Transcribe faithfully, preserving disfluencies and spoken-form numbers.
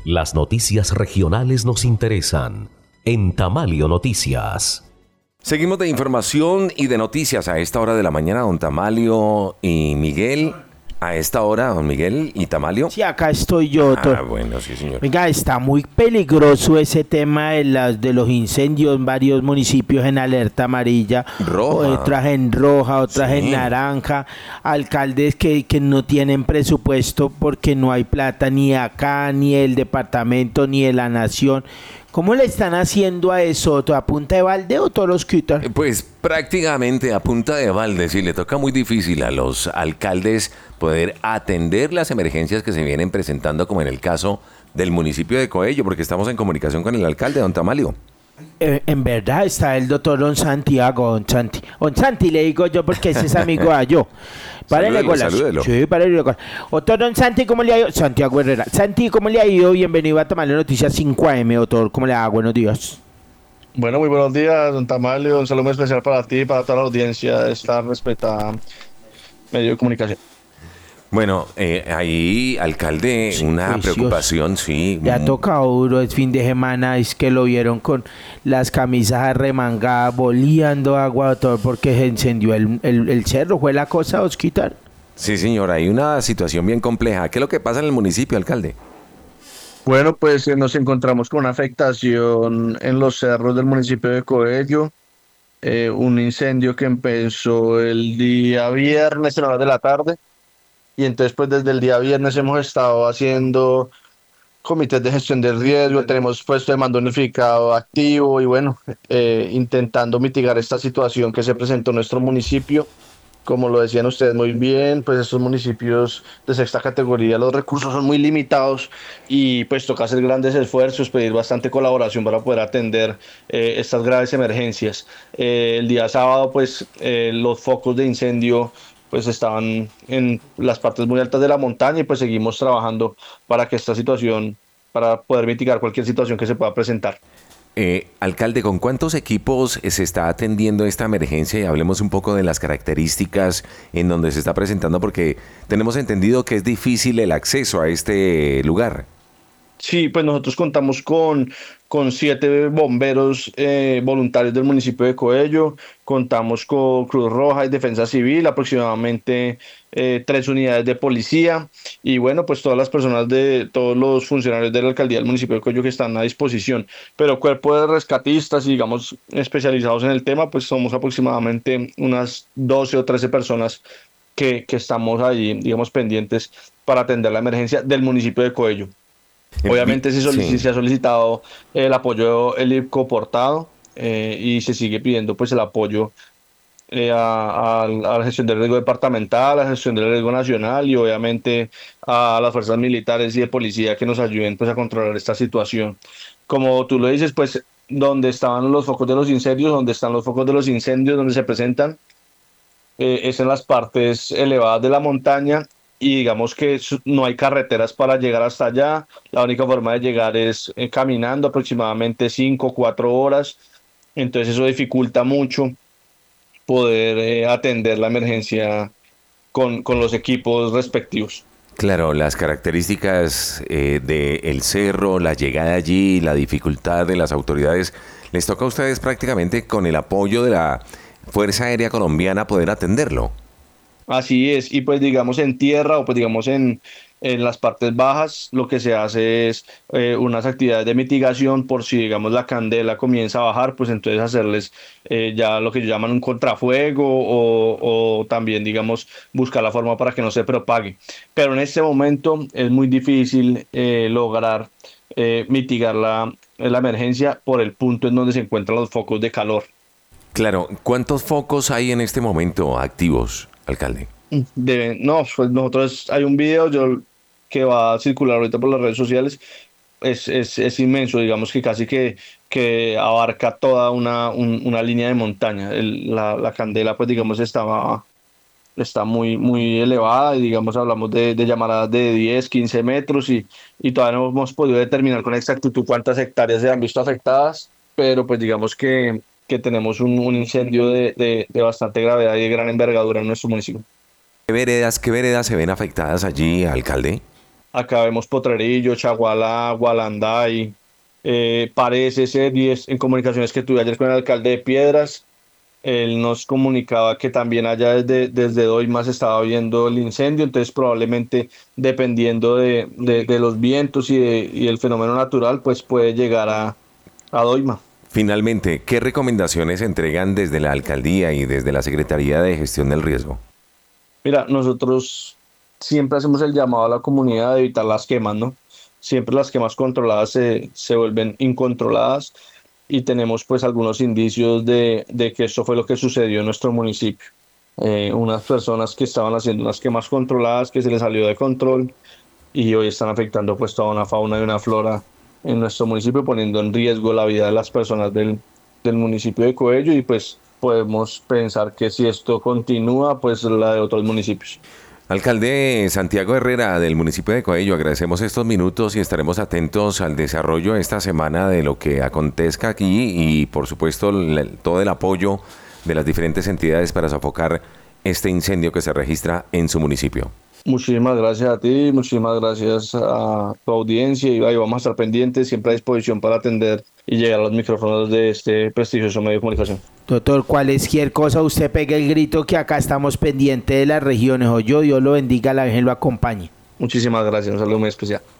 Las noticias regionales nos interesan en Tamalio Noticias. Seguimos de información y de noticias a esta hora de la mañana, don Tamalio y Miguel. A esta hora, don Miguel y Tamalio. Sí, acá estoy yo, doctor. Ah, bueno, sí, señor. Venga, está muy peligroso ese tema de, las, de los incendios en varios municipios en alerta amarilla. Roja. Otras en roja, otras sí. en naranja. Alcaldes que, que no tienen presupuesto porque no hay plata ni acá, ni el departamento, ni de la nación. ¿Cómo le están haciendo a eso? ¿A punta de balde o todos los quitan? Pues prácticamente a punta de balde, sí, le toca muy difícil a los alcaldes poder atender las emergencias que se vienen presentando, como en el caso del municipio de Coello, porque estamos en comunicación con el alcalde, don Tamalio. Eh, en verdad está el doctor Don Santiago, Don Santi. Don Santi le digo yo porque ese es amigo de yo. Párele golas. Sí, párele golas. Doctor Don Santi, ¿cómo le ha ido? Santiago Herrera. Santi, ¿cómo le ha ido? Bienvenido a Tamalio Noticias cinco A M, doctor. ¿Cómo le va? Buenos días. Bueno, muy buenos días, don Tamalio. Un saludo muy especial para ti y para toda la audiencia de esta respetada medio de comunicación. Bueno, eh, ahí, alcalde, sí, una juicioso. Preocupación, sí. Le ha tocado duro el fin de semana, es que lo vieron con las camisas arremangadas, boleando agua, doctor, porque se encendió el, el, el cerro. ¿Fue la cosa, Osquitar? Sí, señor, hay una situación bien compleja. ¿Qué es lo que pasa en el municipio, alcalde? Bueno, pues eh, nos encontramos con una afectación en los cerros del municipio de Coello. Eh, un incendio que empezó el día viernes en horas de la tarde. Y entonces, pues desde el día viernes hemos estado haciendo comités de gestión del riesgo, tenemos puesto de mando unificado activo y bueno, eh, intentando mitigar esta situación que se presentó en nuestro municipio. Como lo decían ustedes muy bien, pues estos municipios de sexta categoría, los recursos son muy limitados y pues toca hacer grandes esfuerzos, pedir bastante colaboración para poder atender eh, estas graves emergencias. Eh, el día sábado, pues eh, los focos de incendio pues estaban en las partes muy altas de la montaña y pues seguimos trabajando para que esta situación, para poder mitigar cualquier situación que se pueda presentar. Eh, alcalde, ¿con cuántos equipos se está atendiendo esta emergencia? Y hablemos un poco de las características en donde se está presentando, porque tenemos entendido que es difícil el acceso a este lugar. Sí, pues nosotros contamos con, con siete bomberos eh, voluntarios del municipio de Coello, contamos con Cruz Roja y Defensa Civil, aproximadamente eh, tres unidades de policía y bueno, pues todas las personas de todos los funcionarios de la alcaldía del municipio de Coello que están a disposición, pero cuerpo de rescatistas y digamos especializados en el tema, pues somos aproximadamente unas doce o trece personas que, que estamos ahí, digamos, pendientes para atender la emergencia del municipio de Coello. Obviamente se, solic- sí. se ha solicitado el apoyo helicoportado eh, y se sigue pidiendo pues el apoyo eh, a, a, a la gestión del riesgo departamental, a la gestión del riesgo nacional y obviamente a las fuerzas militares y de policía que nos ayuden pues a controlar esta situación. Como tú lo dices, pues donde estaban los focos de los incendios, donde están los focos de los incendios, donde se presentan eh, es en las partes elevadas de la montaña. Y digamos que no hay carreteras para llegar hasta allá, la única forma de llegar es eh, caminando aproximadamente cinco o cuatro horas, entonces eso dificulta mucho poder eh, atender la emergencia con, con los equipos respectivos. Claro, las características eh, del cerro, la llegada allí, la dificultad de las autoridades, les toca a ustedes prácticamente con el apoyo de la Fuerza Aérea Colombiana poder atenderlo. Así es, y pues digamos en tierra o pues digamos en, en las partes bajas lo que se hace es eh, unas actividades de mitigación por si digamos la candela comienza a bajar, pues entonces hacerles eh, ya lo que llaman un contrafuego o, o también digamos buscar la forma para que no se propague. Pero en este momento es muy difícil eh, lograr eh, mitigar la, la emergencia por el punto en donde se encuentran los focos de calor. Claro, ¿cuántos focos hay en este momento activos, alcalde? De, no, pues nosotros hay un video yo, que va a circular ahorita por las redes sociales, es, es, es inmenso, digamos que casi que, que abarca toda una, un, una línea de montaña. El, la, la candela pues digamos estaba, está muy, muy elevada y digamos hablamos de, de llamaradas de diez, quince metros y, y todavía no hemos podido determinar con exactitud cuántas hectáreas se han visto afectadas, pero pues digamos que que tenemos un, un incendio de, de, de bastante gravedad y de gran envergadura en nuestro municipio. ¿Qué veredas, qué veredas se ven afectadas allí, alcalde? acá vemos Potrerillo, Chagualá, Gualanday, eh, parece ser, y es en comunicaciones que tuve ayer con el alcalde de Piedras, él nos comunicaba que también allá desde, desde Doima se estaba viendo el incendio, entonces probablemente dependiendo de, de, de los vientos y, de, y el fenómeno natural, pues puede llegar a, a Doima. Finalmente, ¿qué recomendaciones entregan desde la alcaldía y desde la Secretaría de Gestión del Riesgo? Mira, nosotros siempre hacemos el llamado a la comunidad de evitar las quemas, ¿no? Siempre las quemas controladas se, se vuelven incontroladas y tenemos pues algunos indicios de, de que esto fue lo que sucedió en nuestro municipio. Eh, unas personas que estaban haciendo unas quemas controladas que se les salió de control y hoy están afectando pues toda una fauna y una flora en nuestro municipio, poniendo en riesgo la vida de las personas del, del municipio de Coello y pues podemos pensar que si esto continúa, pues la de otros municipios. Alcalde Santiago Herrera del municipio de Coello, agradecemos estos minutos y estaremos atentos al desarrollo esta semana de lo que acontezca aquí y por supuesto todo el apoyo de las diferentes entidades para sofocar este incendio que se registra en su municipio. Muchísimas gracias a ti, muchísimas gracias a tu audiencia y vamos a estar pendientes, siempre a disposición para atender y llegar a los micrófonos de este prestigioso medio de comunicación. Doctor, cualquier cosa, usted pegue el grito que acá estamos pendientes de las regiones. O yo, Dios lo bendiga, la Virgen lo acompañe. Muchísimas gracias, un saludo muy especial.